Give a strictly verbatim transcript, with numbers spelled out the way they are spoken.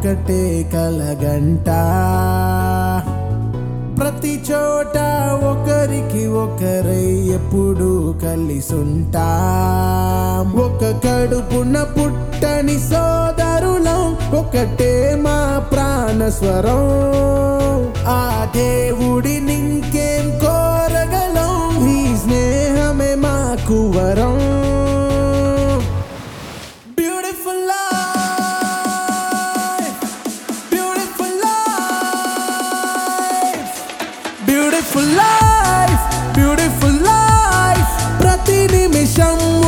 ఒకటే కలగంట. ప్రతి చోట ఒకరికి ఒకరై ఎప్పుడు కలిసుంటాం. ఒక కడుపున పుట్టని సోదరులం, ఒకటే మా ప్రాణస్వరం. ఆ దేవుడిని ఇంకేం కోరగలం, ఈ స్నేహమే మాకు వరం. Beautiful Beautiful life, beautiful life. ప్రతి నిమిషం